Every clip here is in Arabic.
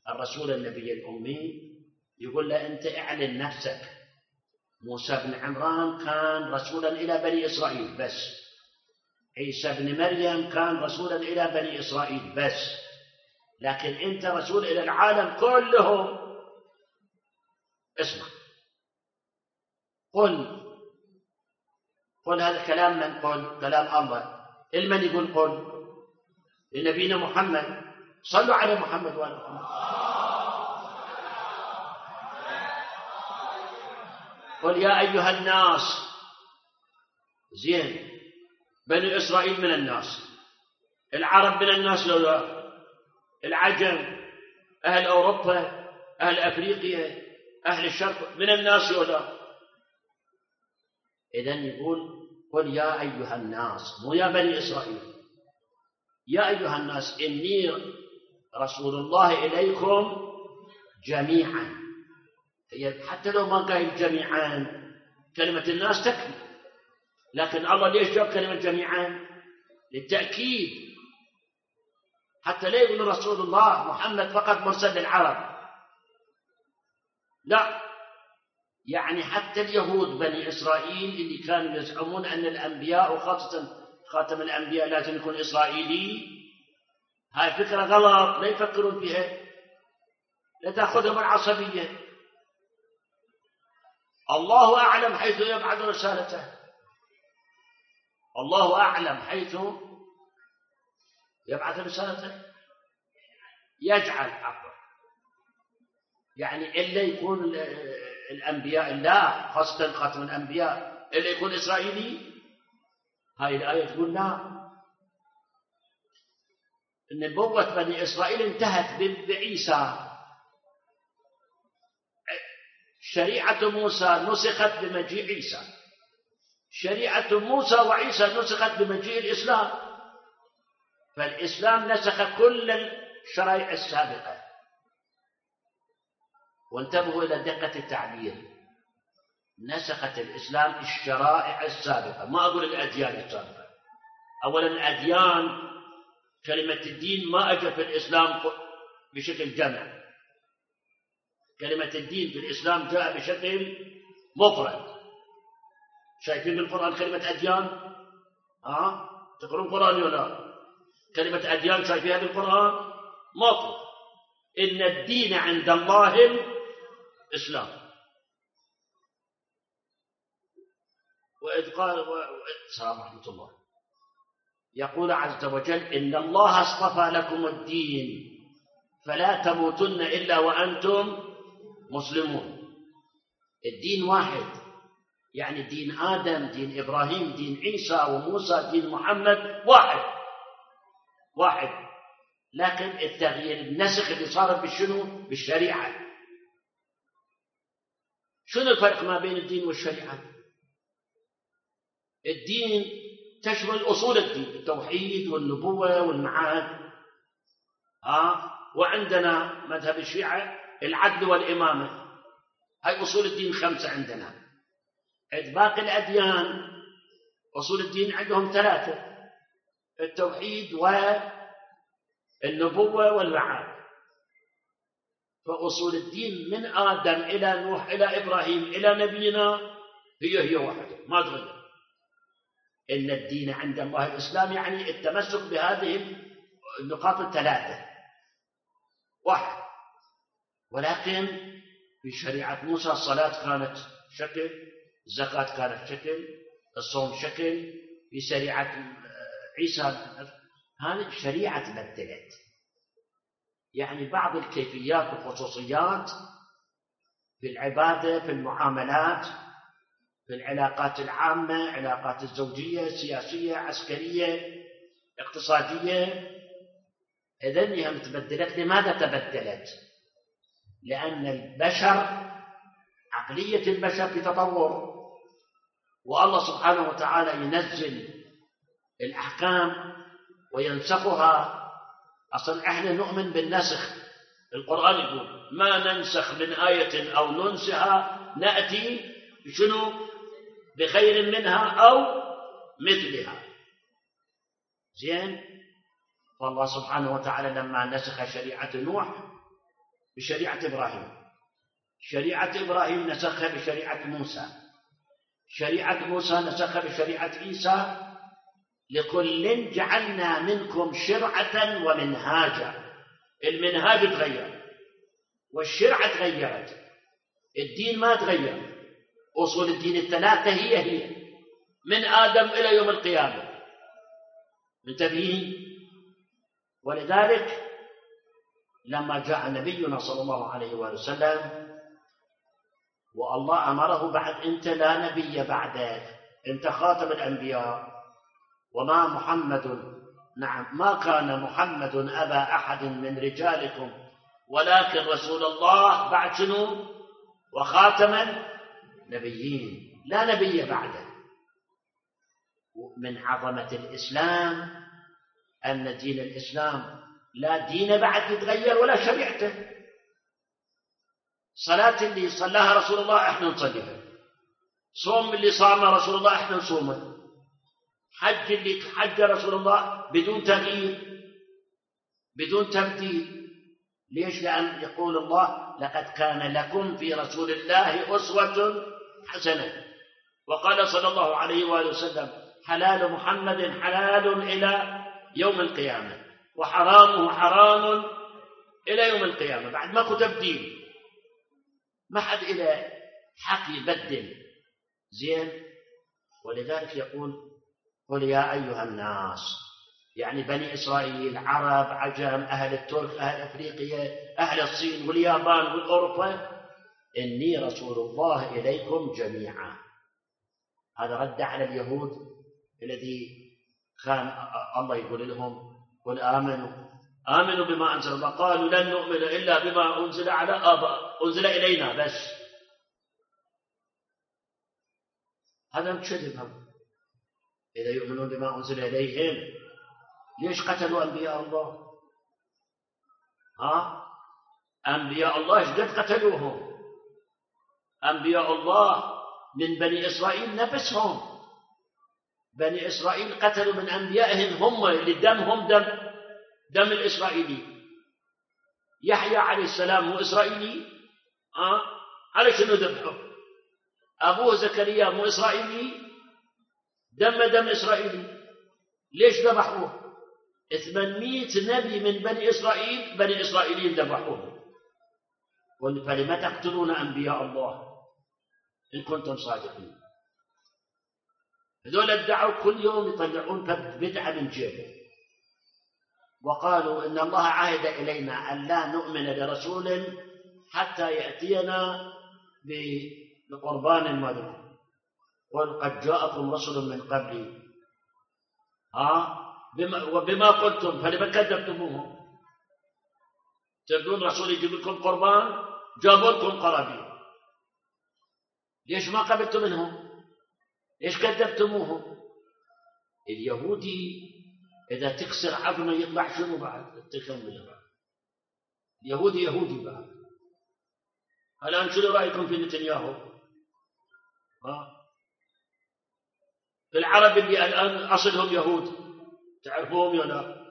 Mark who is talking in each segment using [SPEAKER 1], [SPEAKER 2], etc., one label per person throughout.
[SPEAKER 1] الرسول النبي الأمي، يقول له أنت اعلن نفسك. موسى بن عمران كان رسولا إلى بني إسرائيل بس، عيسى بن مريم كان رسولا إلى بني إسرائيل بس، لكن أنت رسول إلى العالم كلهم. اسمع، قل هذا كلام من؟ قل كلام الله. المن يقول قل؟ لنبينا محمد. صلوا على محمد وآل محمد. قل يا أيها الناس. زين، بني إسرائيل من الناس، العرب من الناس لو لا، العجم، أهل أوروبا، أهل أفريقيا، أهل الشرق من الناس ولا. إذن يقول قل يا أيها الناس، مو يا بني إسرائيل، يا أيها الناس إني رسول الله إليكم جميعا. حتى لو ما قال جميعا، كلمة الناس تكفي، لكن الله ليش جاب كلمة جميعا؟ للتأكيد، حتى لا يقول رسول الله محمد فقط مرسل للعرب، لا، يعني حتى اليهود بني إسرائيل اللي كانوا يزعمون أن الأنبياء وخاصة خاتم الأنبياء لازم يكون إسرائيلي، هاي فكرة غلط، لا يفكرون فيها، لا تأخذهم العصبية. الله أعلم حيث يبعث رسالته، الله أعلم حيث يبعث رسالته، يجعل عقل، يعني إلا يكون الأنبياء لا، خاصة خاتم الأنبياء إلا يكون إسرائيلي. هاي الآية تقول لا، نبوة بني إسرائيل انتهت بعيسى، شريعة موسى نسخت بمجيء عيسى، شريعة موسى وعيسى نسخت بمجيء الإسلام، فالإسلام نسخ كل الشرائع السابقة. وانتبهوا إلى دقة التعبير، نسخت الإسلام الشرائع السابقة، ما أقول الأديان السابقة. أولا الأديان، كلمة الدين ما أجت في الإسلام بشكل جمع، كلمة الدين في الإسلام جاء بشكل مفرد. شايفين بالقرآن كلمة أديان؟ تقرون قرآن ولا؟ كلمة أديان شايفينها بالقرآن؟ مفرد. إن الدين عند الله الإسلام. وإذ قال السلام ورحمة الله، يقول عز وجل إن الله اصطفى لكم الدين فلا تموتن إلا وأنتم مسلمون. الدين واحد، يعني دين آدم، دين إبراهيم، دين عيسى وموسى، دين محمد واحد، لكن التغيير النسخ اللي صار بشنو؟ بالشريعة. شنو الفرق ما بين الدين والشريعة؟ الدين تشمل أصول الدين، التوحيد والنبوة والمعاد، وعندنا مذهب الشيعة العدل والإمامة، هاي أصول الدين 5 عندنا. عند باقي الأديان أصول الدين عندهم 3، التوحيد والنبوة والمعاد. فأصول الدين من آدم إلى نوح إلى إبراهيم إلى نبينا هي واحدة، ما تغير. إن الدين عند الله الإسلام، يعني التمسك بهذه النقاط 3 واحد. ولكن في شريعة موسى الصلاة كانت شكل، الزكاة كانت شكل، الصوم شكل. في شريعة عيسى هذه الشريعة تبدلت، يعني بعض الكيفيات والخصوصيات في العبادة، في المعاملات، في العلاقات العامة، علاقات الزوجية، سياسية، عسكرية، اقتصادية، إذنها تبدلت. لماذا تبدلت؟ لأن البشر، عقلية البشر في تطور، والله سبحانه وتعالى ينزل الأحكام وينسخها. أصلا احنا نؤمن بالنسخ، القرآن يقول ما ننسخ من آية أو ننسها نأتي بشنو؟ بخير منها أو مثلها. زين، والله سبحانه وتعالى لما نسخ شريعة نوح بشريعة إبراهيم، شريعة إبراهيم نسخها بشريعة موسى، شريعة موسى نسخها بشريعة عيسى، لكل جعلنا منكم شرعة ومنهاجا. المنهاج تغير والشرعة تغيرت، الدين ما تغير، أصول الدين الثلاثة هي من آدم إلى يوم القيامة، منتبهين؟ ولذلك لما جاء نبينا صلى الله عليه وسلم والله أمره بعد أنت لا نبي بعدك، أنت خاتم الأنبياء، وما محمد، نعم ما كان محمد أبا أحد من رجالكم ولكن رسول الله بعد شنو؟ وخاتم النبيين، لا نبي بعده. من عظمة الإسلام أن دين الإسلام لا دين بعد يتغير ولا شريعته. صلاة اللي صلاها رسول الله احنا نصليها، صوم اللي صامه رسول الله احنا نصومه، حج اللي حج رسول الله بدون تغيير بدون تبديل. ليش؟ لأن يقول الله لقد كان لكم في رسول الله أسوة حسنة، وقال صلى الله عليه وآله وسلم حلال محمد حلال إلى يوم القيامة وحرامه حرام إلى يوم القيامة. بعد ماكو تبديل، ما حد إلى حق يبدل. زين؟ ولذلك يقول قل يا أيها الناس، يعني بني إسرائيل، عرب، عجم، أهل الترك، أهل أفريقيا، أهل الصين واليابان والأوروبا، إني رسول الله إليكم جميعا. هذا رد على اليهود الذي كان الله يقول لهم قل آمنوا بما أنزل الله، قالوا لن نؤمن إلا بما أنزل على آباء، أنزل إلينا بس. هذا كذب. إذا يؤمنون بما أنزل إليهم ليش قتلوا أنبياء الله؟ أنبياء الله إيش قد قتلوهم؟ أنبياء الله من بني إسرائيل نفسهم، بني إسرائيل قتلوا من أنبيائهم هم اللي دمهم دم الإسرائيلي. يحيى عليه السلام هو إسرائيلي، على شنو ذبحه؟ أبوه زكريا مو إسرائيلي، دم إسرائيلي، ليش ذبحوه؟ 800 نبي من بني إسرائيل بني إسرائيليين ذبحوه. فلما تقتلون أنبياء الله إن كنتم صادقين؟ هذول ادعوا كل يوم يطلعون بدعة من جيبه، وقالوا إن الله عاهد إلينا أن لا نؤمن لرسول حتى يأتينا بقربان مذبوح. قل قد جاءكم رسل من قبلي وبما قلتم فلما كذبتموهم؟ تقولون رسول يجيب لكم قربان، جابوا لكم قرابين، ليش ما قبلتم منهم؟ ليش كذبتموهم؟ اليهودي إذا تكسر عظمه يطلع شنو بعد؟ تكمل بعد. يهودي بعد. الآن شنو رأيكم في نتنياهو؟ في العرب اللي الآن أصلهم يهود تعرفوهم يا لا؟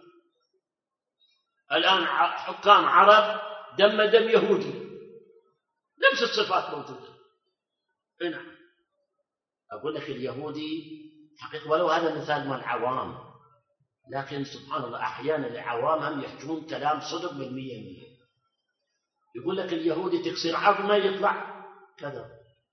[SPEAKER 1] الآن حكام عرب دم يهودي، نفس الصفات موجودة. نعم. أقول لك اليهودي حقيقة، ولو هذا مثال من العوام، لكن سبحان الله أحيانا العوام هم يحجون كلام صدق بالمية. يقول لك اليهودي تكسر عظمه يطلع كذا.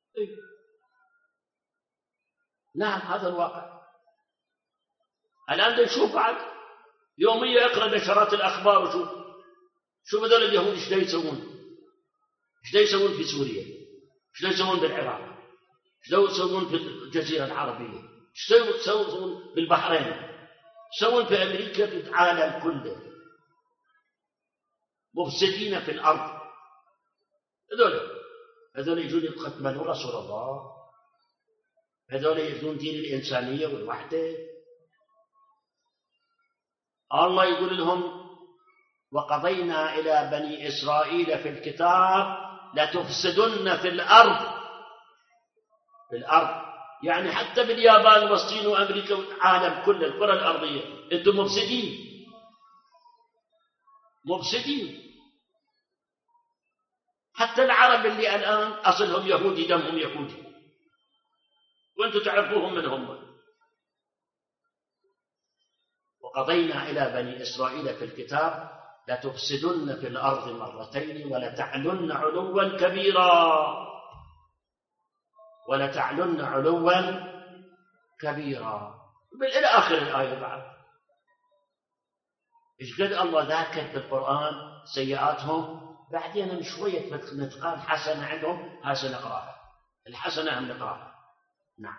[SPEAKER 1] نعم هذا الواقع. الآن نشوف بعد يوميا اقرأ نشرات الأخبار وشوف شوف هذول اليهود ايش يسوون، ايش يسوون في سوريا، ايش يسوون بالعراق، ايش يسوون في الجزيرة العربية، ايش يسوون في البحرين، يسوون في أمريكا، في العالم كله، مفسدين في الأرض. هذول يجون يقتلون رسول الله، هذول يجون دين الإنسانية والوحدة. الله يقول لهم وقضينا إلى بني إسرائيل في الكتاب لتفسدن في الأرض. يعني حتى باليابان والصين وأمريكا والعالم كل الكرة الأرضية أنتم مفسدين. حتى العرب اللي الآن أصلهم يهودي دمهم يهودي وأنتم تعرفوهم من هم. وقضينا إلى بني إسرائيل في الكتاب لتفسدن في الأرض مرتين ولتعلن علوا كبيرا ولتعلن علوا كبيرا إلى آخر الآية. بعد إيش قد الله ذاكر في القرآن سيئاتهم، بعدين شوية نتقال حسنة عندهم، هذا نقراها، الحسنة هم نقراها. نعم.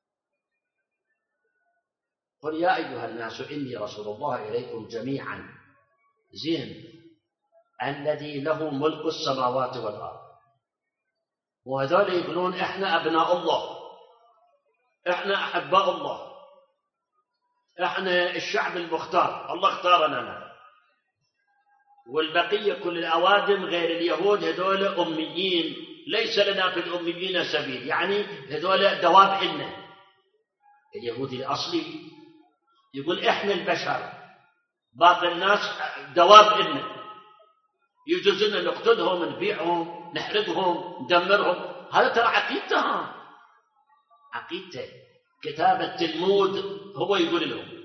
[SPEAKER 1] قل يا أيها الناس إني رسول الله إليكم جميعا زين الذي له ملك السماوات والأرض. وهذول يقولون إحنا أبناء الله، إحنا أحباء الله، إحنا الشعب المختار، الله اختارنا لنا. والبقية كل الأوادم غير اليهود هذول أميين، ليس لنا في الأميين سبيل، يعني هذول دواب حنا. اليهودي الأصلي يقول إحنا البشر، باقي الناس دواب إلنا، يجوز لنا نقتلهم، نبيعهم، نحرقهم، ندمرهم. هذا ترى عقيدتها، عقيدته. كتاب التلمود هو يقول لهم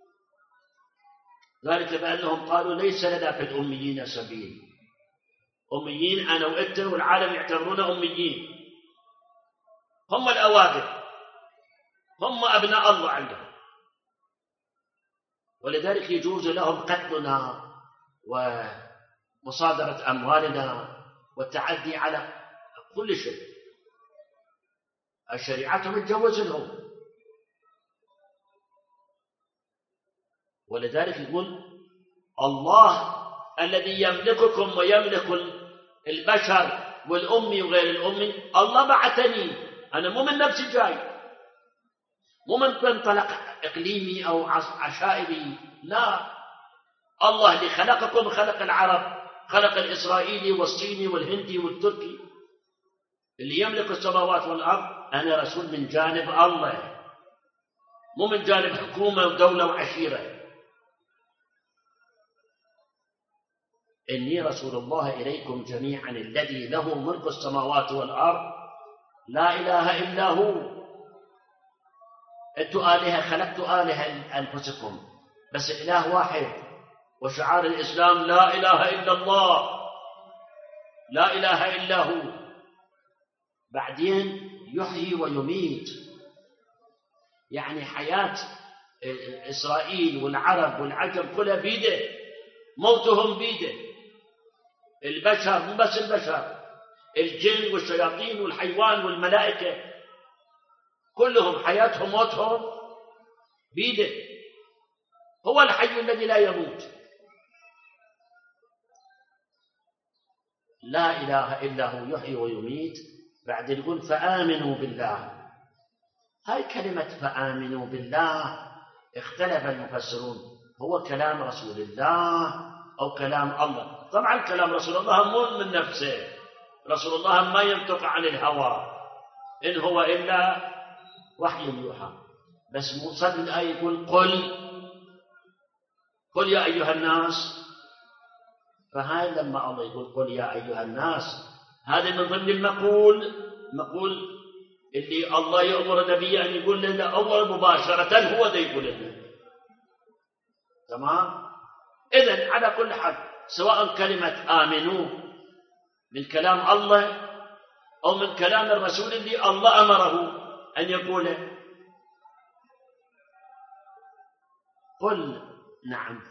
[SPEAKER 1] ذلك بأنهم قالوا ليس لنا في الأميين سبيل. أميين أنا وأنت والعالم يعتبرون أميين، هم الأوادم، هم أبناء الله عندهم. ولذلك يجوز لهم قتلنا ومصادرة أموالنا والتعدي على كل شيء. شريعتهم تجوز لهم. ولذلك يقول الله الذي يملككم ويملك البشر والأمي وغير الأمي، الله بعثني، أنا مو من نفسي جاي، مو من منطلق إقليمي أو عشائري، لا. الله اللي خلقكم خلق العرب، خلق الإسرائيلي والصيني والهندي والتركي، اللي يملك السماوات والأرض. أنا رسول من جانب الله، مو من جانب حكومة ودولة وعشيرة. إني رسول الله إليكم جميعا الذي له ملك السماوات والأرض لا إله إلا هو. أنتوا آلهة، خلقتوا آلهة أنفسكم، بس إله واحد. وشعار الإسلام لا إله إلا الله، لا إله إلا هو. بعدين يحيي ويميت، يعني حياة إسرائيل والعرب والعجم كلها بيده، موتهم بيده. البشر مو بس البشر، الجن والشياطين والحيوان والملائكة كلهم حياتهم موتهم بيده. هو الحي الذي لا يموت، لا إله إلا هو يحيي ويميت. بعد يقول فآمنوا بالله. هاي كلمة فآمنوا بالله اختلف المفسرون، هو كلام رسول الله أو كلام الله؟ طبعا كلام رسول الله مو من نفسه، رسول الله ما ينطق عن الهوى، إن هو إلا وحي يوحى. بس مصدر الآية يقول قل يا أيها الناس. فهاي لما الله يقول قل يا أيها الناس، هذا من ضمن المقول اللي الله يأمر النبي أن يقول لنا أول مباشرة، هو ذا يقول لنا. تمام؟ إذن على كل حال، سواء كلمة آمنوا من كلام الله أو من كلام الرسول اللي الله أمره أن يقوله. قل نعم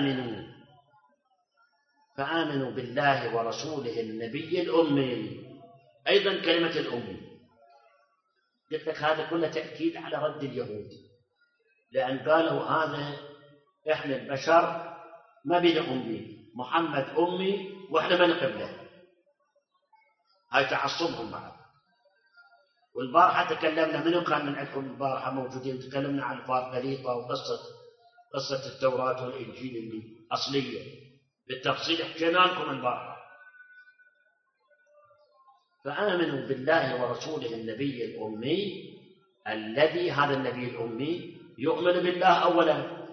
[SPEAKER 1] فآمنوا بالله ورسوله النبي الأمي. أيضا كلمة الأمي قلت لك هذا كله تأكيد على رد اليهود، لأن قالوا هذا إحنا البشر ما بين أمي، محمد أمي وإحنا ما نقبله. هاي تعصبهم بعد. والبارحة تكلمنا، منو كان من عندكم البارحة موجودين؟ تكلمنا عن الفارغليطة وقصة التوراة والإنجيل اللي أصلية بالتفصيل، حكينا لكم البارحة. فآمنوا بالله ورسوله النبي الأمي الذي، هذا النبي الأمي يؤمن بالله أولا.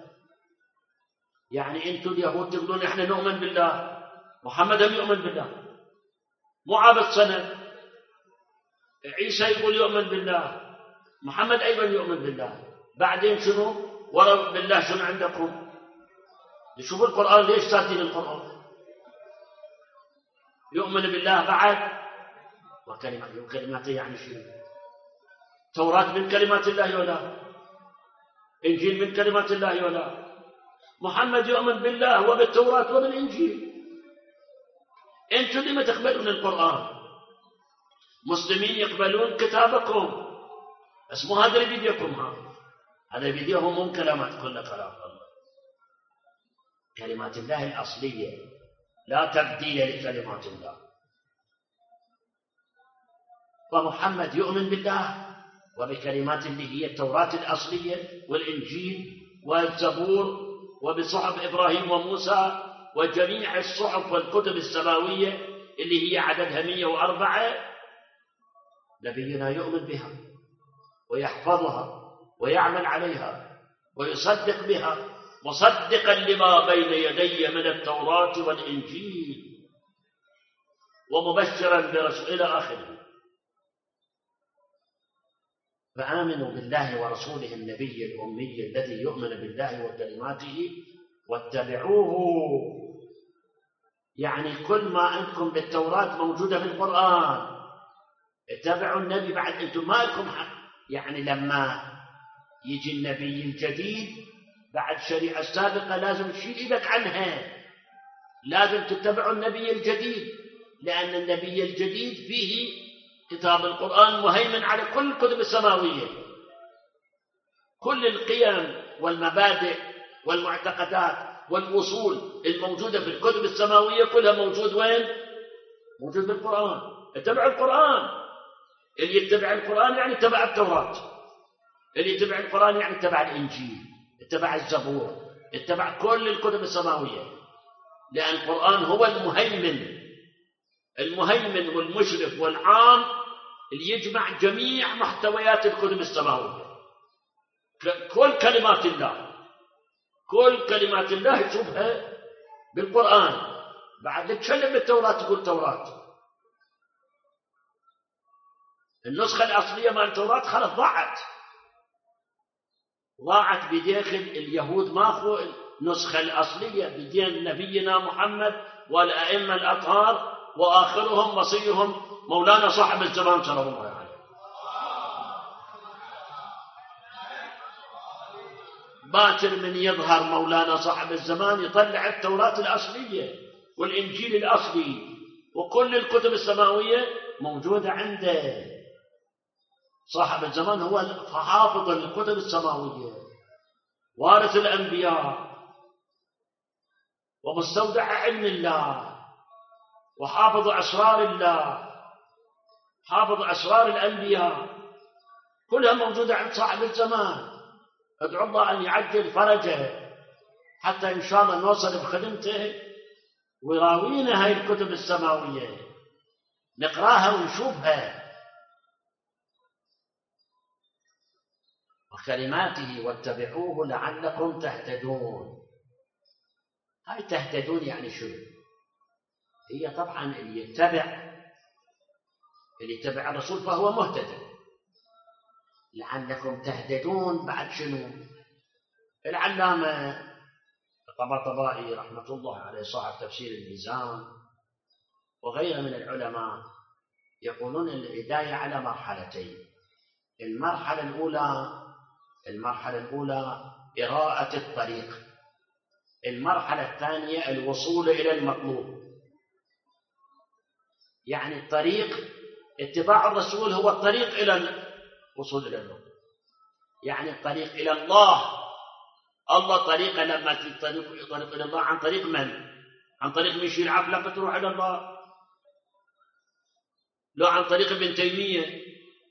[SPEAKER 1] يعني أنتم اليهود تقولون إحنا نؤمن بالله، محمد هم يؤمن بالله. مو عابد صنم. عيسى يقول يؤمن بالله، محمد أيضا يؤمن بالله. بعدين شنو؟ ورا بالله شنو عندكم؟ شوفوا القرآن ليش ساتين القرآن. يؤمن بالله بعد وكلماته يعني شنو؟ توراة من كلمات الله ولا إنجيل من كلمات الله ولا؟ محمد يؤمن بالله وبالتوراة وبالإنجيل. أنتم لما تقبلون القرآن؟ مسلمين يقبلون كتابكم، بس مو هذا اللي بيديكم. هذا بيديهم مو كلمات، كل كلام الله، كلمات الله الأصلية، لا تبديل لكلمات الله. ومحمد يؤمن بالله وبكلمات اللي هي التوراة الأصلية والإنجيل والزبور وبصحف إبراهيم وموسى وجميع الصحف والكتب السماوية اللي هي عددها 104. نبينا يؤمن بها ويحفظها ويعمل عليها ويصدق بها، مصدقا لما بين يدي من التوراة والإنجيل ومبشرا برسول إلى آخره. فآمنوا بالله ورسوله النبي الأمي الذي يؤمن بالله وكلماته واتبعوه. يعني كل ما عندكم بالتوراة موجودة في القرآن، اتبعوا النبي. بعد أنتم ما لكم حق، يعني لما يجي النبي الجديد بعد الشريعة السابقة لازم تشيل إيدك عنها، لازم تتبعوا النبي الجديد، لأن النبي الجديد فيه كتاب القرآن مهيمن على كل الكتب السماوية. كل القيم والمبادئ والمعتقدات والأصول الموجودة في الكتب السماوية كلها موجود وين؟ موجود في القرآن. اتبعوا القرآن. اللي يتبع القرآن يعني اتبع التوراة، اللي يتبع القرآن يعني اتبع الإنجيل، اتبع الزبور، اتبع كل الكتب السماوية، لأن القرآن هو المهيمن والمشرف والعام اللي يجمع جميع محتويات الكتب السماوية. كل كلمات الله تشوفها بالقرآن. بعد تكلم بالتوراة تقول توراة. النسخة الأصلية مال التوراة خلص ضاعت بداخل اليهود. ماخذوا النسخة الأصلية بدين نبينا محمد والأئمة الأطهار، وآخرهم وصيهم مولانا صاحب الزمان صلى الله عليه وسلم. باكر من يظهر مولانا صاحب الزمان يطلع التوراة الأصلية والإنجيل الأصلي وكل الكتب السماوية موجودة عنده. صاحب الزمان هو حافظ الكتب السماوية، وارث الأنبياء، ومستودع علم الله، وحافظ أسرار الله، حافظ أسرار الأنبياء، كلها موجودة عند صاحب الزمان. أدعو الله أن يعجل فرجه حتى إن شاء الله نوصل بخدمته ويراوينا هاي الكتب السماوية نقراها ونشوفها. وكلماته واتبعوه لعلكم تهتدون. هاي تهتدون يعني شو؟ هي طبعا اللي يتبع الرسول فهو مهتد. لعلكم تهتدون بعد شنو؟ العلامة الطباطبائي رحمة الله عليه صاحب تفسير الميزان وغيره من العلماء يقولون الهداية على مرحلتين. المرحلة الأولى إراءة الطريق، المرحلة الثانية الوصول إلى المطلوب. يعني الطريق اتباع الرسول هو الطريق إلى الوصول إلى المطلوب، يعني الطريق إلى الله. الله طريقة لما طريق إلى الله عن طريق من؟ عن طريق مشي العقل تروح إلى الله؟ لا عن طريق ابن تيمية،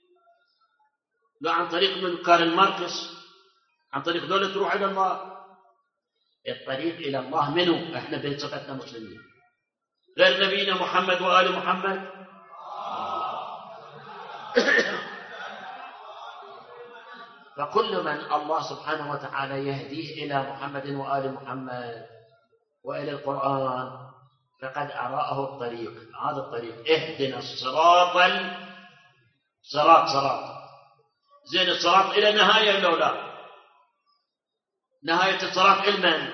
[SPEAKER 1] لا عن طريق من كارل ماركس، عن طريق دولة تروح إلى الله. الطريق إلى الله منه؟ إحنا بصفتنا مسلمين غير نبينا محمد وآل محمد. فكل من الله سبحانه وتعالى يهديه إلى محمد وآل محمد وإلى القرآن فقد أراءه الطريق. هذا الطريق اهدنا صراط زين. الصراط إلى نهاية لو لا؟ نهاية الصراط علما،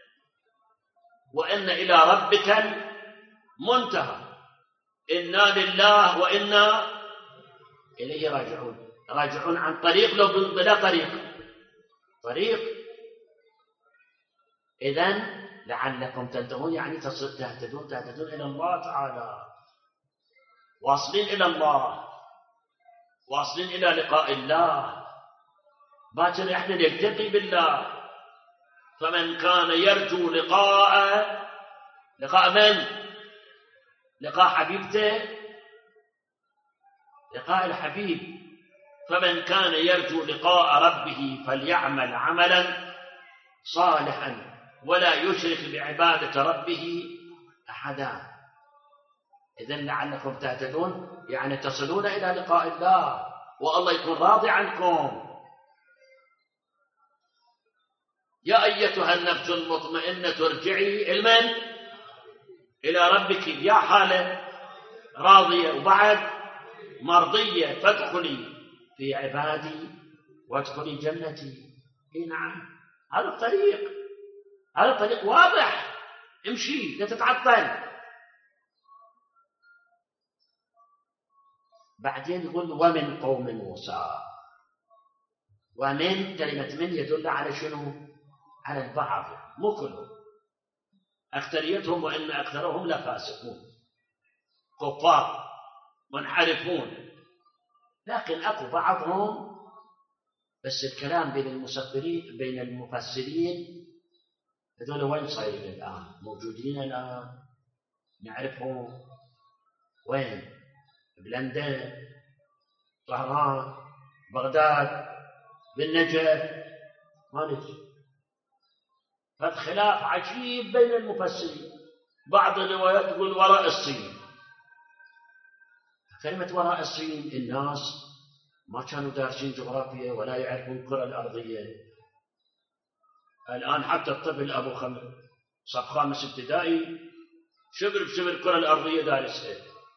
[SPEAKER 1] وإن إلى ربك المنتهى، إنا لله وإنا إليه راجعون عن طريق لو بلا طريق. إذن لعلكم تنتهون، يعني تهتدون إلى الله تعالى، واصلين إلى الله، واصلين إلى لقاء الله. باكر احنا نلتقي بالله. فمن كان يرجو لقاء من؟ لقاء حبيبته، لقاء الحبيب. فمن كان يرجو لقاء ربه فليعمل عملا صالحا ولا يشرك بعبادة ربه أحدا. إذن لعلكم تهتدون، يعني تصلون إلى لقاء الله والله يكون راضي عنكم. يا أيتها النفس المطمئنة ارجعي إلى ربك، يا حالة راضية وبعد مرضية، فادخلي في عبادي وادخلي جنتي. نعم، هذا الطريق واضح، امشي لا تتعطل. بعدين يقول ومن قوم موسى. ومن كلمة من يدل على شنو؟ على البعض، مو كلهم، أكثريتهم، وإن أكثرهم لفاسقون كفار منحرفون، لكن أكو بعضهم. بس الكلام بين المفسرين هذول وين صايرين الآن؟ موجودين الآن، نعرفهم وين؟ بلندن، طهران، بغداد، بالنجف، ما ندري. فالخلاف عجيب بين المفسرين. بعض الروايات تقول وراء الصين. كلمة وراء الصين، الناس ما كانوا دارسين جغرافيا ولا يعرفون الكرة الأرضية. الآن حتى الطفل أبو صف خامس ابتدائي شبر بشبر الكرة الأرضية دارسها.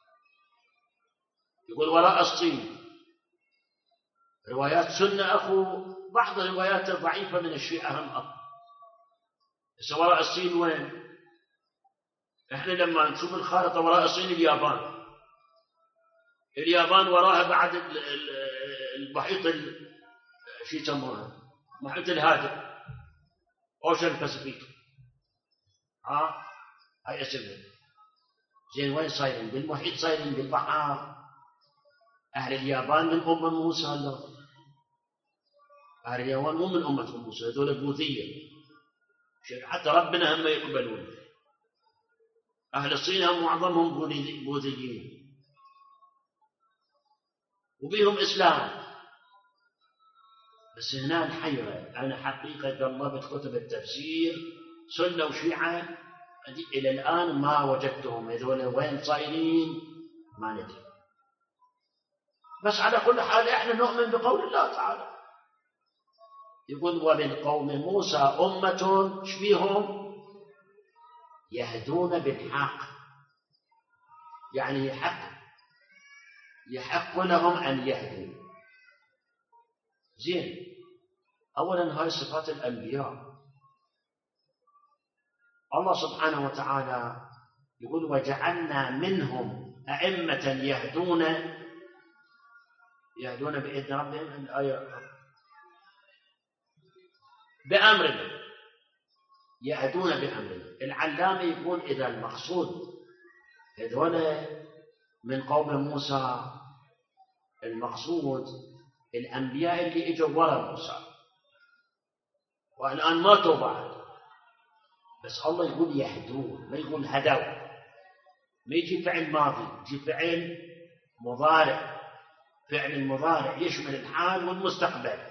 [SPEAKER 1] يقول وراء الصين. روايات سنة أخو، بعض الروايات الضعيفة من الشيعة هم أخو. بس وراء الصين وين؟ احنا لما نشوف الخارطة وراء الصين اليابان وراها بعد المحيط شو يسموها؟ المحيط الهادئ، اوشن باسيفيك. هاي اسمها. زين وين صايرين؟ بالمحيط، صايرين بالبحر. اهل اليابان من موسى. لا، اهل اليابان مو من موسى، هذول بوذية، حتى ربنا هم يقبلون. اهل الصين هم معظمهم بوذيين وبيهم إسلام. بس هنا الحيرة. أنا حقيقة قلبت كتب التفسير سنة وشيعة، إلى الآن ما وجدتهم هذول وين صايرين، ما ندري. بس على كل حال إحنا نؤمن بقول الله تعالى. يقول ومن قوم موسى أمة شبيهم يهدون بالحق، يعني يحق لهم أن يهدوا. زين، أولا هاي صفات الأنبياء. الله سبحانه وتعالى يقول وجعلنا منهم أئمة يهدون بإذن ربهم. الآية بأمرنا، يهدون بأمرنا. العلامة يقول إذا المقصود هذول من قوم موسى، المقصود الأنبياء اللي اجوا وراء موسى والآن ماتوا بعد. بس الله يقول يهدون، ما يقول هدوا. ما يجي فعل ماضي، يجي فعل مضارع. فعل المضارع يشمل الحال والمستقبل.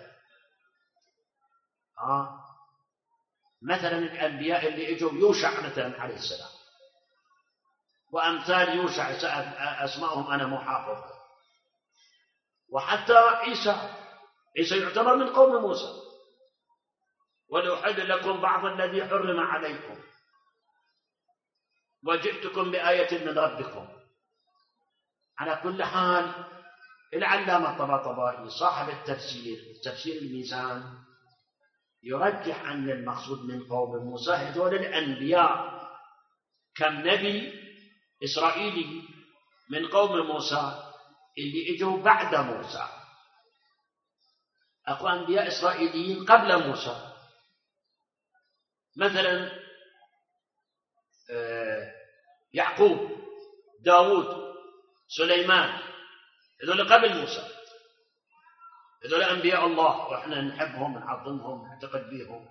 [SPEAKER 1] مثلا الأنبياء اللي اجوا يوشع مثلا عليه السلام، وأمثال يوشع أسمائهم أنا محافظ. وحتى عيسى يعتبر من قوم موسى. ولأحل لكم بعض الذي حرم عليكم. وجئتكم بآية من ربكم. على كل حال العلامة الطباطبائي صاحب التفسير تفسير الميزان يرجح أن المقصود من قوم موسى هذول الأنبياء. كم نبي إسرائيلي من قوم موسى اللي اجوا بعد موسى، أكو أنبياء إسرائيليين قبل موسى، مثلا يعقوب، داود، سليمان، هذول قبل موسى، هذول أنبياء الله وإحنا نحبهم ونعظمهم ونعتقد بهم.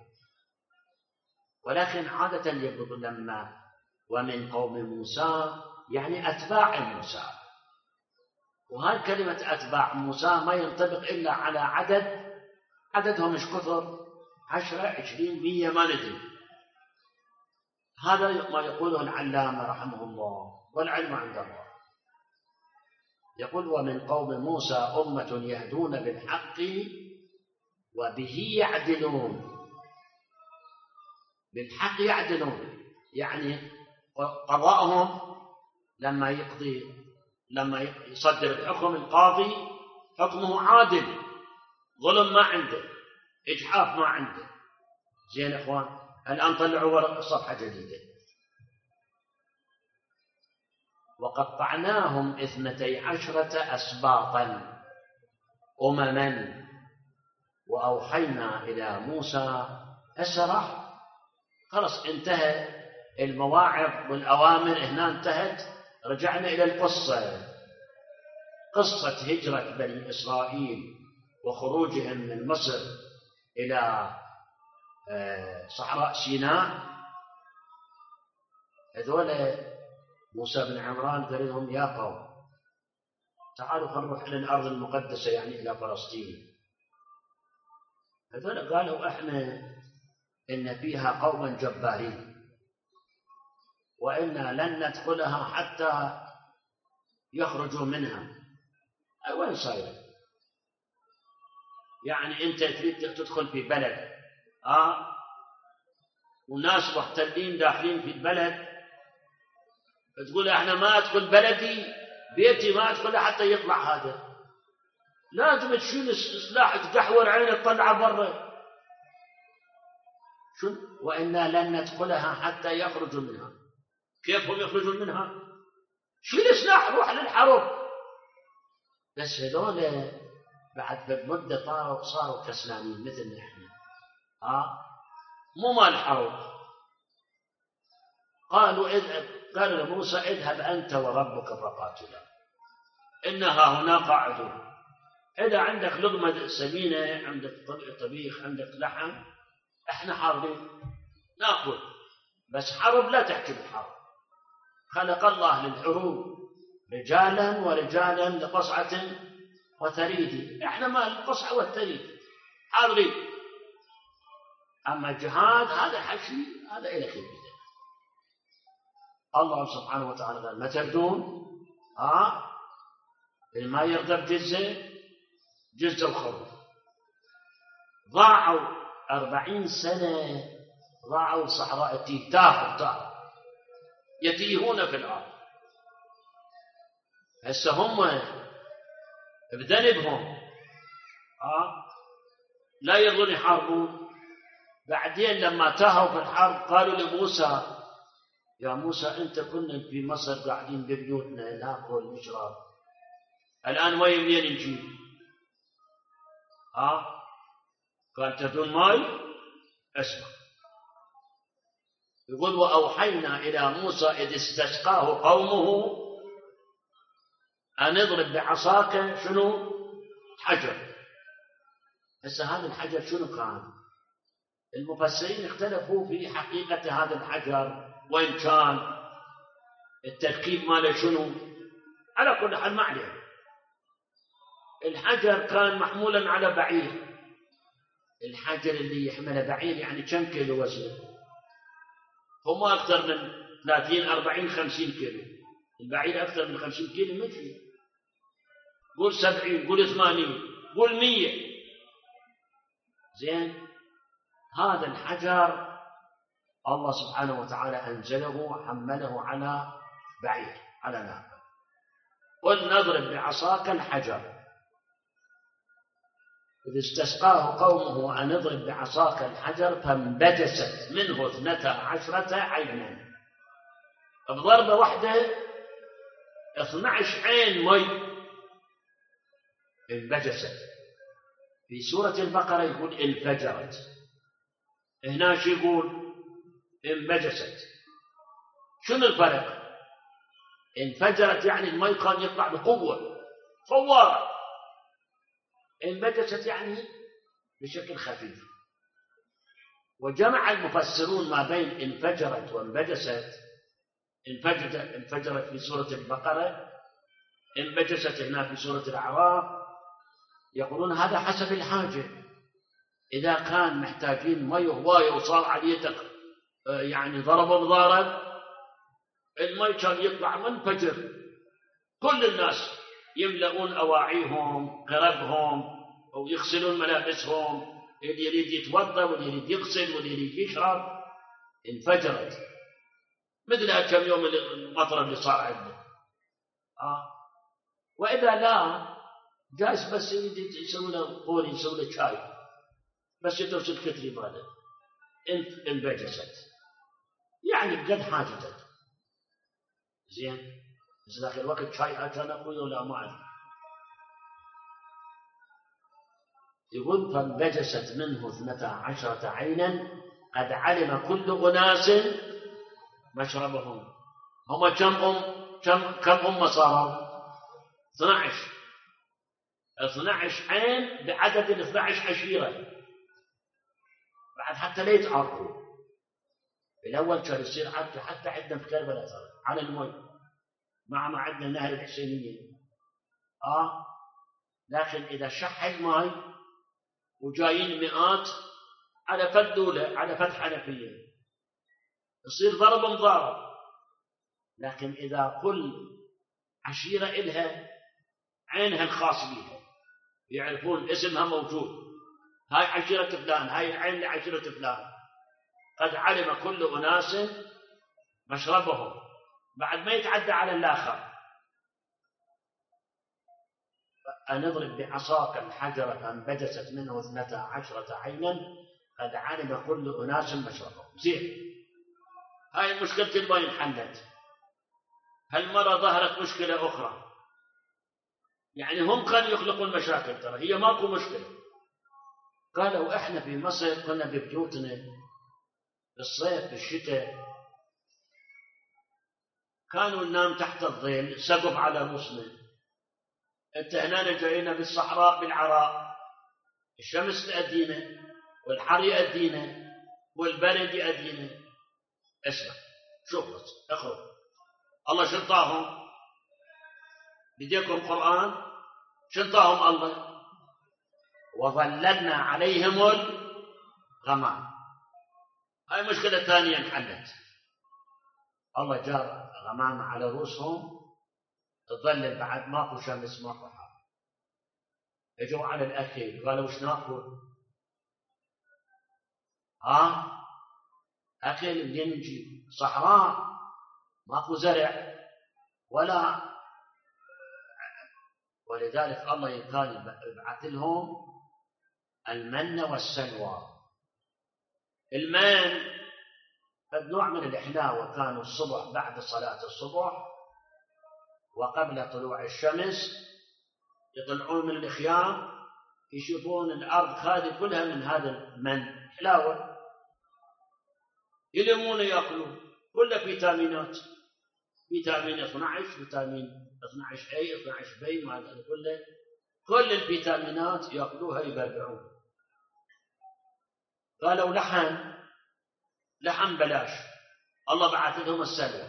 [SPEAKER 1] ولكن عادة يقول لما ومن قوم موسى يعني أتباع موسى، وهذه كلمة أتباع موسى ما ينطبق إلا على عددهم مش كثر، 10 20 100 ما ندري. هذا ما يقوله العلامة رحمه الله والعلم عند الله. يقول ومن قوم موسى أمة يهدون بالحق وبه يعدلون. بالحق يعدلون يعني قضاءهم لما يصدر الحكم القاضي حكمه عادل، ظلم ما عنده، إجحاف ما عنده. زين إخوان، الآن طلعوا صفحة جديدة. وقطعناهم 12 أسباطا أمما وأوحينا إلى موسى أسرع. خلص انتهى المواعظ والأوامر هنا انتهت. رجعنا إلى القصة، قصة هجرة بني إسرائيل وخروجهم من مصر إلى صحراء سيناء. هذول موسى بن عمران قال لهم يا قوم تعالوا خلينا نروح إلى الأرض المقدسة يعني إلى فلسطين. هذول قالوا إحنا إن فيها قوما جبارين وإنا لن ندخلها حتى يخرجوا منها. وين صاير؟ يعني أنت تريد تدخل في بلد وناس محتلين داخلين في البلد، تقول احنا ما ادخل بلدي بيتي ما ادخله حتى يطلع هذا. لازم تشيل السلاح تقحور عينه تطلعه برا. شو وإنا لن ندخلها حتى يخرجوا منها؟ كيف هم يخرجون منها؟ شيل سلاح روح للحرب. بس هذول بعد بمدة صاروا كسلانين مثلنا احنا مو مال حرب. قالوا لموسى اذهب أنت وربك فقاتلا إنها هنا قاعدون. إذا عندك لقمة سمينة، عندك طبيخ، عندك لحم، احنا حاضرين ناكل. بس حرب لا تحكي بالحرب. خلق الله للحروب رجالا ورجالا لقصعة وثريد. احنا ما القصعة والثريد حاضرين. أما الجهاد هذا حشي، هذا إلى كبير. الله سبحانه وتعالى قال ما تردون اللي ما يرضى بجزة وخروف. ضاعوا 40 سنة ضاعوا صحراء تاه يتيهون في الأرض. هسه هم بذنبهم لا يرضون يحاربون. بعدين لما تاهوا في الحرب قالوا لموسى يا موسى أنت كنا في مصر قاعدين ببيوتنا ناكل نشرب، الآن وين منين نجيب؟ قال تدون ماي. اسمع، يقول وأوحينا إلى موسى إذ استسقاه قومه أن اضرب بعصاك شنو؟ حجر. هسه هذا الحجر شنو كان؟ المفسرين اختلفوا في حقيقة هذا الحجر، وين كان التركيب ماله شنو. على كل حال ما عليه. الحجر كان محمولا على بعير. الحجر اللي يحمله بعير يعني كم كيلو وزنه؟ هو ما أكثر من 30 40 50 كيلو. البعير أكثر من 50 كيلو مشي. قول 70، قول 80، قول 100. زين، هذا الحجر الله سبحانه وتعالى أنزله وحمله على بعير، على ناقة. قل نضرب بعصاك الحجر، إذ استسقاه قومه أن اضرب بعصاك الحجر فانبجست منه 12 عينا. بضربة واحدة 12 عين مي انبجست. في سورة البقرة يقول انفجرت، هنا يقول انبجست. شنو الفرق؟ انفجرت يعني المي كان يطلع بقوة فوارة، انبجست يعني بشكل خفيف. وجمع المفسرون ما بين انفجرت وانبجست. انفجرت في سورة البقرة، انبجست هنا في سورة الأعراف. يقولون هذا حسب الحاجة، إذا كان محتاجين مي هواية وصار عليه يعني ضرب بضارب، المي كان يطلع منفجر، كل الناس يملؤون أواعيهم قربهم ويغسلون ملابسهم، اللي يريد يتوضا واللي يريد يغسل واللي يريد يشرب. انفجرت مثل كم يوم المطر اللي صار عندنا. وإذا لا جالس بس يريد يسوي له قول، يسوي له شاي، بس يدرس الكتري ماله انبجست، يعني بقد حاجتك. زين، بس ذاك الوقت شاي كان أقوي ولا ما أدري. يقول فانبجست منه 12 عينا قد علم كل أناس مشربهم. هم كم أمة صاروا؟ 12 عين بعدد 12 عشيرة، بعد حتى لا يتعرفوا. الأول كان يصير حتى عندنا في كربلاء صار على المي، مع ما عندنا نهر الحسينية. لكن إذا شح الماء وجايين مئات على فدولة، على فتح حنفية، يصير ضرب مضارب. لكن إذا كل عشيرة إلها عينها الخاص بها، يعرفون اسمها موجود، هاي عشيرة فلان، هاي العين لعشيرة فلان، قد علم كل أناس مشربهم، بعد ما يتعدى على الآخر. أن اضرب بعصاك الحجر فانبجست منه 12 عينا قد علم كل أناس مشربهم. زين، هاي مشكلة الماء انحلت. هالمرة ظهرت مشكلة أخرى، يعني هم كانوا يخلقون مشاكل، ترى هي ماكو مشكلة. قالوا إحنا في مصر كنا ببيوتنا بالصيف بالشتاء كانوا ننام تحت الظل، سقف على رؤوسنا. انت هنا جاينا بالصحراء بالعراء، الشمس تأدينا والحر يأدينا والبرد يأدينا. اسمع، شوف بس اخرج. الله شنطاهم بديكم قرآن، شنطاهم الله وظللنا عليهم الغمام. هاي مشكلة ثانية انحلت. الله جاب غمام على رؤوسهم، تظلل بعد ماكو شمس ماكو حر. اجوا على الأكل، قالوا وش ناكل؟ أكل منين نجيب؟ صحراء ماكو زرع ولا. ولذلك الله كان يبعث لهم المن والسلوى. المن نوع من الحلاوة، كانوا الصبح بعد صلاة الصبح وقبل طلوع الشمس يطلعون من الخيام يشوفون الأرض هذه كلها من هذا المن، حلاوة، يلمون يأكلون، كله فيتامينات، فيتامين 12، فيتامين 12A 12B، ما هذا كل الفيتامينات يأكلوها يبرعون. قالوا لحم بلاش، الله بعث لهم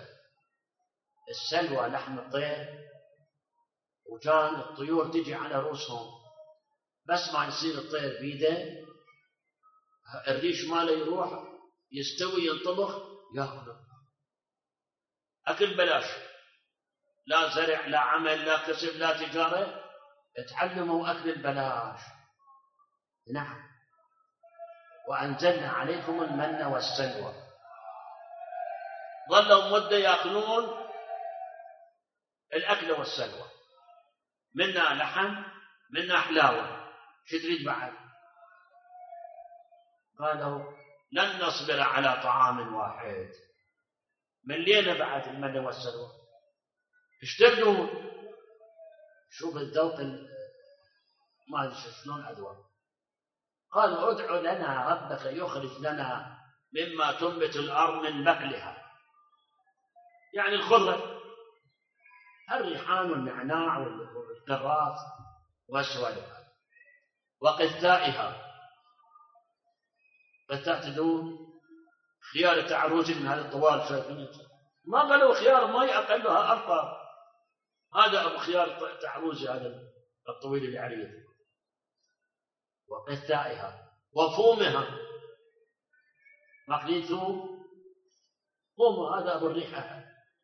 [SPEAKER 1] السلوى لحم الطير، وكان الطيور تجي على رؤوسهم، بس ما يصير الطير بيده الريش ماله يروح يستوي ينطبخ يأكله. أكل بلاش، لا زرع لا عمل لا كسب لا تجارة، اتعلموا أكل البلاش. نعم، وأنزلنا عليكم المن والسلوى. ظلوا مدة يأكلون الأكل والسلوى، منا لحم منا حلاوة، شو تريد بعد؟ قالوا لن نصبر على طعام واحد، ملينا بعد المن والسلوى، اشتردوا. شوف الذوق ما ادري شلون أذوق. قالوا ادع لنا ربك يخرج لنا مما تنبت الأرض من بقلها، يعني الخضرة، الريحان والنعناع والكراث والسوالف، وقثائها. قثاء تدون خيار تعروج من هذا الطوال، شايفين؟ ما قالوا خيار ماء أقلها أرقى، هذا أبو خيار تعروج هذا الطويل العريض. وقثائها وفومها، مقلي ثوم، فوم هذا أبو الريحة،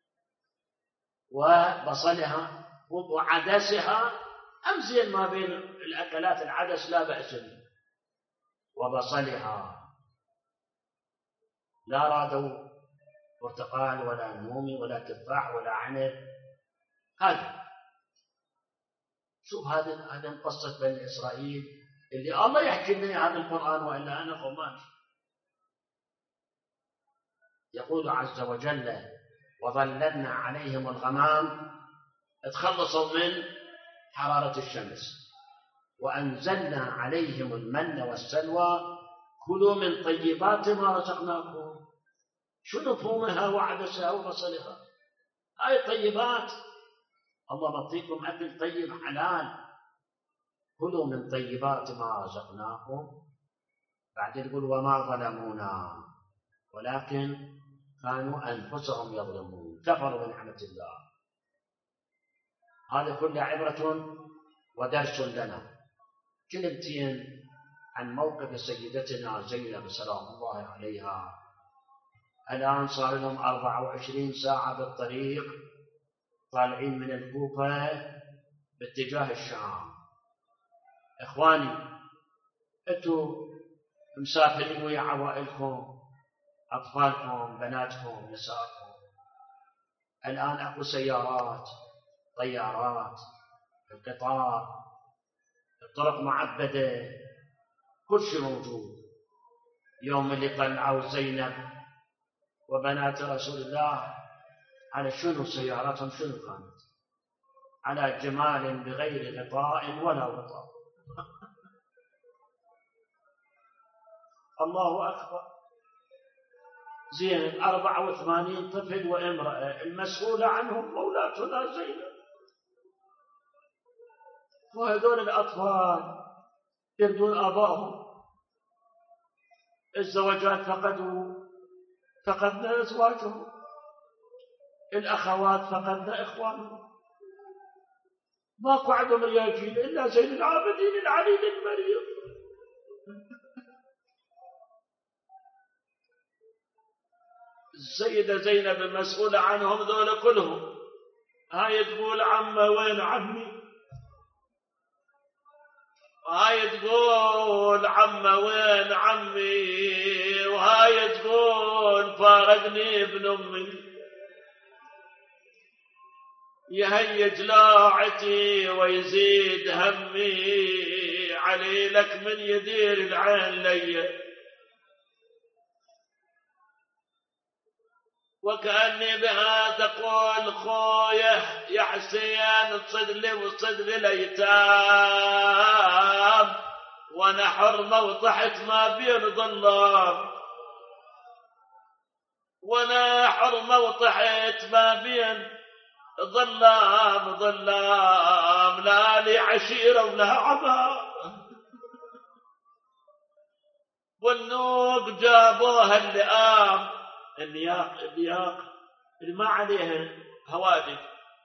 [SPEAKER 1] وبصلها وعدسها، أمزين ما بين الأكلات العدس لا بأس به، وبصلها. لا رادوا برتقال ولا نومي ولا تفاح ولا عنب. هذا شوف، هذا قصة بني إسرائيل اللي الله يحكي لنا هذا القرآن، وإلا أنا قماش. يقول عز وجل وظللنا عليهم الغمام، اتخلصوا من حرارة الشمس، وأنزلنا عليهم المن والسلوى كلوا من طيبات ما رزقناكم. شنو فومها وعدسها وبصلها؟ هاي طيبات، الله معطيكم أكل طيب حلال، كلوا من طيبات ما رزقناكم. بعدين يقول وما ظلمونا ولكن كانوا أنفسهم يظلمون، كفروا بنعمة الله. هذا كله عبرة ودرس لنا. كلمتين عن موقف سيدتنا زينب سلام الله عليها. الآن صار لهم 24 ساعة بالطريق، طالعين من الكوفة باتجاه الشام. إخواني، أنتم مسافرين ويا عوائلكم، أطفالكم، بناتكم، نسائكم. الآن أكو سيارات، طيارات، القطار، الطرق معبدة، كل شيء موجود. يوم اللي طلعوا زينب وبنات رسول الله على شنو سياراتهم؟ شنو كانت؟ على جمال بغير غطاء ولا غطاء. الله أكبر. زين 84 طفل وامرأة، المسؤولة عنهم مولاتنا زينب. وهذول الأطفال يردون آبائهم، الزوجات فقدنا أزواجهم، الأخوات فقدنا إخوانهم، ماكو عندهم رياجين إلا زين العابدين العليل المريض. السيدة زينب المسؤولة عنهم ذولا كلهم. هاي تقول عمه وين عمي، وهاي تقول عمه وين عمي، وهاي تقول فارقني ابن أمي. يهيج لاعتي ويزيد همي، علي لك من يدير العين لي. وكأني بها تقول خويه يا حسين تصد لي وصد لي الأيتام، وانا حرمة وطحت ما بين ظلام، وانا حرمة وطحت ما بين ظلام لا لي عشيرة ولا عبا. والنوق جابوها اللئام، النياق اللي ما عليها هوادف،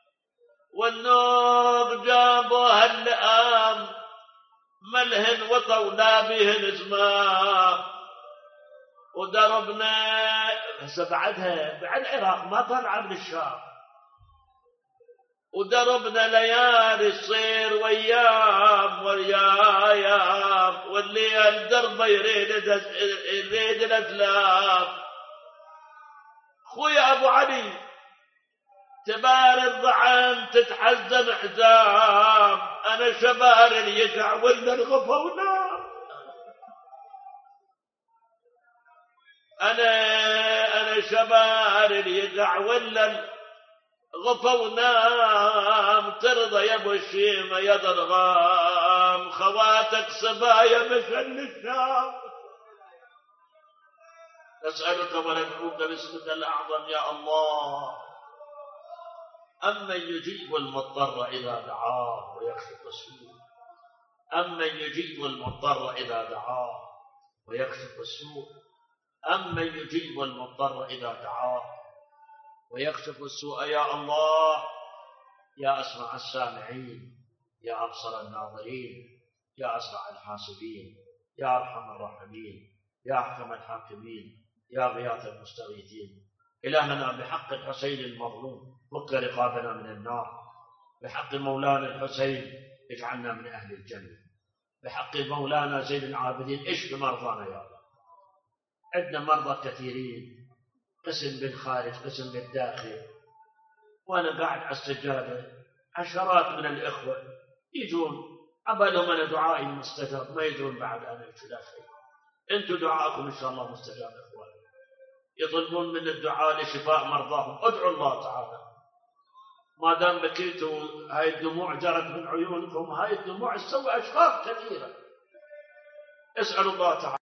[SPEAKER 1] والنوق جابوها اللئام، ملهن وطولا بهن زمام. ودربنا هسه بعد العراق ما طلع من الشام، ودربنا ليالي تصير ويام واليايام، والليل دربه يريد الأتلاف.
[SPEAKER 2] خويا أبو علي تبار الضعام تتحزم حزام، أنا شبار اليجع ولا الغفونا، أنا شبار اليجع ولا الغفونا، ترضى يا ابو الشيمة يا ضرغام، خواتك صبايا مشن الشام. نسألك وندعوك باسمك الأعظم يا الله، أمن يجيب المضطر إذا دعاه ويكشف السوء، أمن يجيب المضطر إذا دعاه ويكشف السوء، أمن يجيب المضطر إذا دعاه ويكشف السوء. يا الله يا أسمع السامعين، يا أبصر الناظرين، يا أسرع الحاسبين، يا أرحم الراحمين، يا أحكم الحاكمين، يا غياث المستغيثين. إلهنا بحق الحسين المظلوم فك رقابنا من النار، بحق مولانا الحسين اجعلنا من أهل الجنة، بحق مولانا زين العابدين اشف مرضانا يا الله. عندنا مرضى كثيرين، قسم بالخارج قسم بالداخل، وأنا قاعد على السجادة عشرات من الإخوة يجون عبالهم أنا دعائي مستجاب، ما يدرون بعد أنا لا خير. أنتم دعاءكم إن شاء الله مستجاب إخوان، يطلبون من الدعاء لشفاء مرضاهم، ادعوا الله تعالى. ما دام بكيتوا هاي الدموع جرت من عيونكم، هاي الدموع تسوي أشخاص كثيرة. اسألوا الله تعالى.